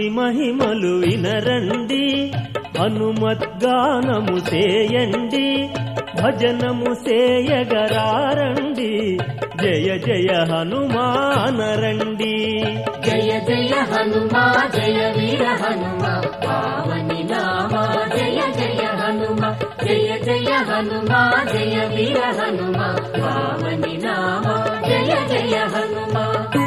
హనుమతి మహిమలు వినరండి, హనుమద్గానము చేయండి, భజనము సేయగరారండి, జయ జయ హనుమానరండి. జయ జయ హనుమా జయ వీర హనుమా పావని నామా జయ జయ హనుమా జయ జయ హనుమా జయ వీర హనుమా పావని నామా జయ జయ హనుమా.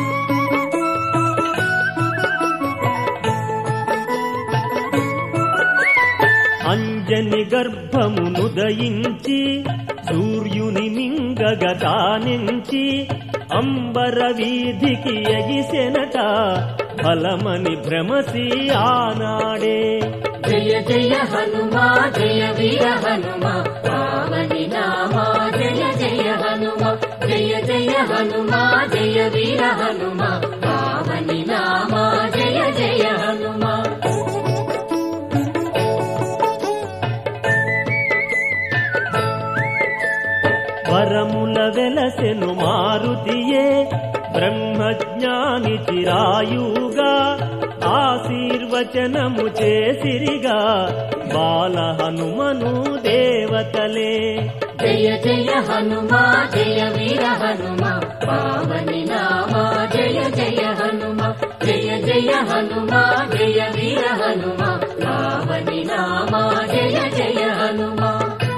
అంజని గర్భమునుదయించి సూర్యుని మింగగతానించి అంబర వీధికి ఎగిసెనట ఫలమని భ్రమసి ఆనాడే. జయ జయ హనుమా జయ వీర హనుమా పావని నామా జయ జయ హనుమా జయ జయ హనుమా జయ వీర హనుమా పావని నామా జయ జయ హనుమా. వరముల వెలసెను మారుతియే బ్రహ్మజ్ఞాని చిరాయుగా ఆశీర్వచనము చేసిరిగా బాల హనుమను దేవతలే. జయ జయ హనుమా జయ వీర హనుమా పావని నామా జయ జయ హనుమా జయ జయ హనుమా జయ వీర హనుమా పావని నామా జయ జయ హనుమా.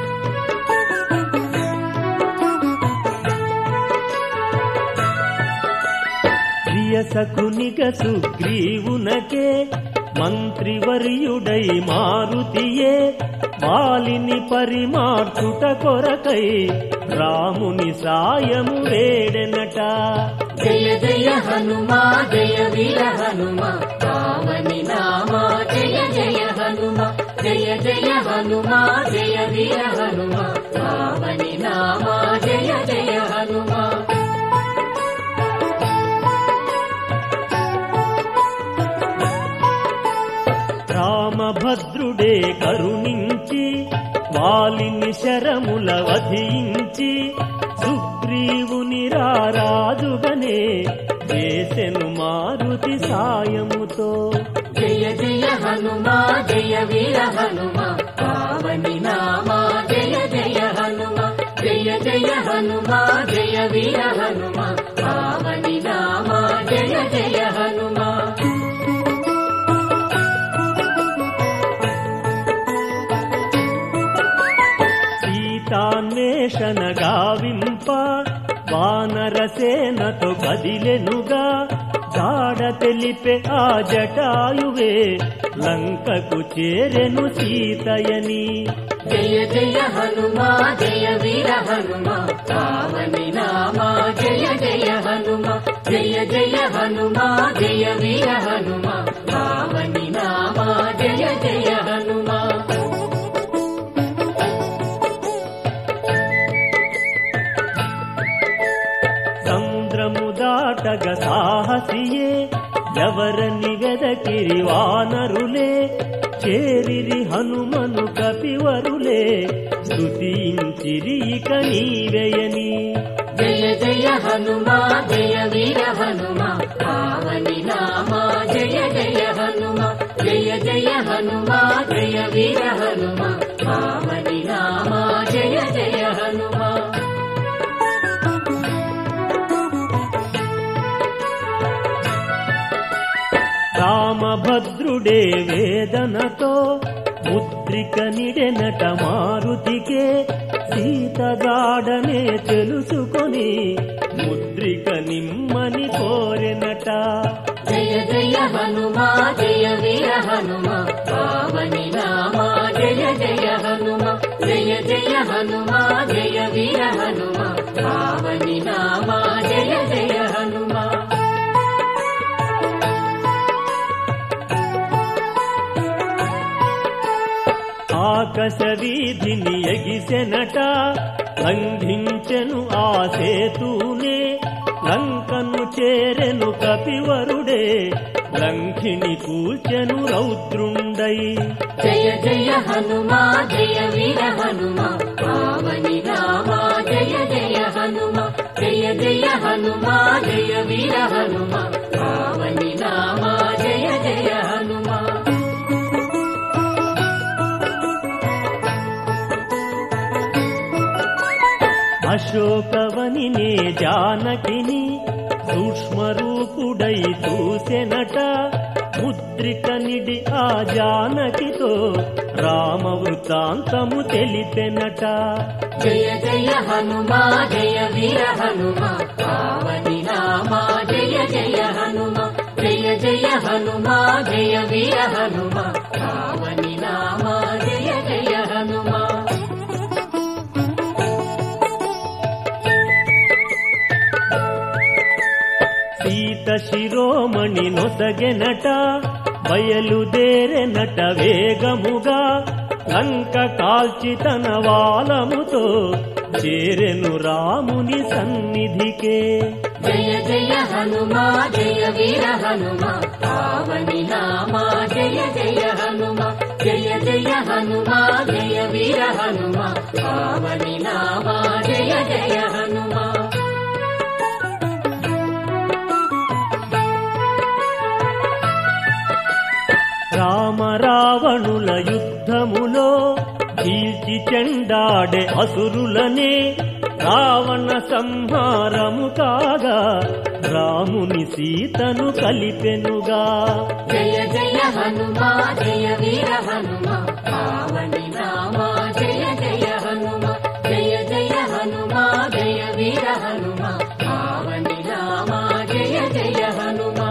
సకునిక సుగ్రీవునకే మంత్రివర్యుడై మారుతియే వాలిని పరిమార్చుట కొరకై రాముని సాయము వేడెనట. జయ జయ హనుమా జయ వీర హనుమా పావని నామా జయ జయ హనుమా జయ జయ హనుమా జయ వీర హనుమా పావని నామా జయ జయ హనుమా. రామభద్రుడే కరుణించి వాలిని శరముల వధించి సుగ్రీవుని రారాజుగనే చేసెను మారుతి సాయముతో. జయ జయ హనుమా జయ వీర హనుమా పావని నామా జయ జయ హనుమా జయ జయ హనుమా జయ వీర హనుమా పావని నామా జయ జయ హనుమా. సీతాన్వేషణ గావింప వానరసేనతో కదిలెనుగా జాడ తెలిపే ఆ జటాయువే లంకకు చేరెను సీతయని. జయ జయ హనుమా జయ వీర హనుమా పావని నామా జయ జయ హనుమా జయ జయ హనుమా జయ వీర హనుమా పావని నామా జయ జయ హనుమా. సంద్రము దాటగ సాహసియే ఎవరని వెదకిరి వానరులే చేరిరి హనుమను కపివరులే స్తుతించిరి ఇక నీవేయని. జయ జయ హనుమా జయ వీర హనుమా పావని నామా జయ జయ హనుమా జయ జయ హనుమా జయ వీర హనుమా పావని నామా జయ జయ హనుమా. రామభద్రుడే వేదనతో ముద్రిక నిడెనట మారుతికే సీతగాడనే తెలుసుకొని ముద్రిక నిమ్మని కోరెనట. జయ జయ హనుమా జయ వీర హనుమా పావని నామా జయ జయ హనుమా జయ జయ హనుమా జయ వీర హనుమా పావని నామా జయ జయ హనుమా. ఆకాశ వీధిని ఎగిసెనట లంఘించెను ఆ సేతూనే లంకను చేరెను కపివరుడే లంఘిని కూల్చెను రౌద్రుండై. జయ జయ హనుమా జయ వీర హనుమా పావని నామా జయ జయ హనుమా జయ జయ హనుమా జయ వీర హనుమా పావని నామా జయ జయ హనుమా. అశోకవనినే జానకిని సూక్ష్మరూపుడై చూసెనట. ముద్రిక నిడి ఆ జానకితో రామవృతాంతము తెలిపెనట. జయ జయ హనుమా జయ వీర హనుమా పావని నామా జయ జయ హనుమా జయ జయ హనుమా జయ వీర హనుమా పావని నామా జయ జయ హనుమా. సీత శిరోమణి నొసగెనట బయలుదేరెనట వేగముగా. లంక కాల్చి తన వాలముతో చేరెను రాముని సన్నిధికే. జయ జయ హనుమా జయ వీర హనుమా పావని నామా జయ జయ హనుమా జయ జయ హనుమా జయ వీర హనుమా పావని నామా జయ జయ హనుమా. రామ రావణుల యుద్ధములో చీల్చి చెండాడే అసురులనే రావణ సంహారము కాగా రాముని సీతను కలిపెనుగా. జయ జయ హనుమా జయ వీర హనుమా పావని నామా జయ జయ హనుమా జయ జయ హనుమా జయ వీర హనుమా పావని నామా జయ జయ హనుమా.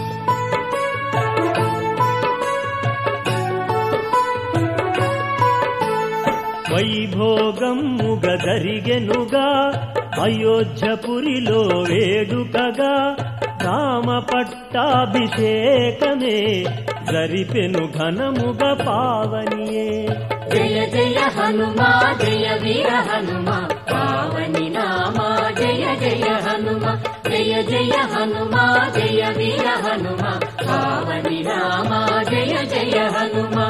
వైభోగముగ జరిగెనుగా అయోధ్యపురిలో వేడుకగా. రామ పట్టాభిషేకమే జరిపెను ఘనముగ పావనియే. జయ జయ హనుమా జయ వీర హనుమా పావని నామా జయ జయ హనుమా జయ జయ హనుమా జయ వీర హనుమా పావని నామా జయ జయ హనుమా.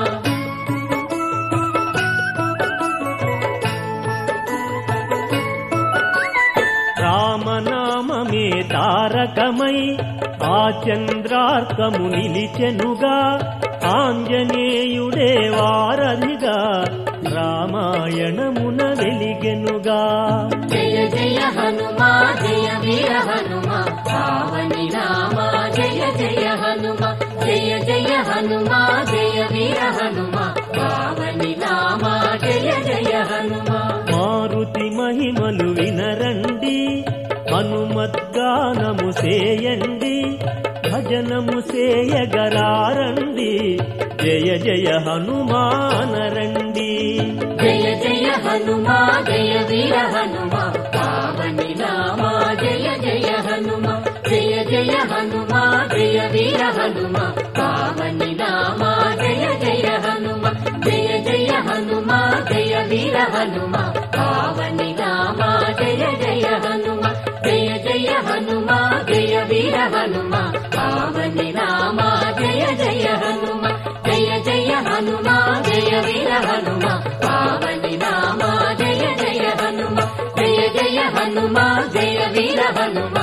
రామనామమే తారకమై ఆ చంద్రార్కము నిలిచెనుగా. ఆంజనేయుడే వారధిగా రామాయణమున వెలిగెనుగా. జయ జయ హనుమా జయ వీర హనుమా పావని నామా జయ జయ హనుమా జయ జయ హనుమా జయ వీర హనుమా పావని నామా జయ జయ హనుమా. మారుతి మహిమలు వినరండి హనుమద్గానము సేయండి భజనము సేయగరారండి జయ జయ హనుమానరండి. జయ జయ హనుమా జయ వీర హనుమా పావని నామా జయ జయ హనుమా జయ జయ హనుమా జయ వీర హనుమా పావని నామా జయ జయ హనుమా జయ జయ హనుమా జయ వీర హనుమా పావని నామా జయ జయ హనుమా జయ జయ హనుమా జయ వీర హనుమా పావని నామా జయ జయ హనుమా జయ జయ హనుమా జయ వీర హనుమా పావని నామా జయ జయ హనుమా జయ జయ హనుమా జయ వీర హనుమా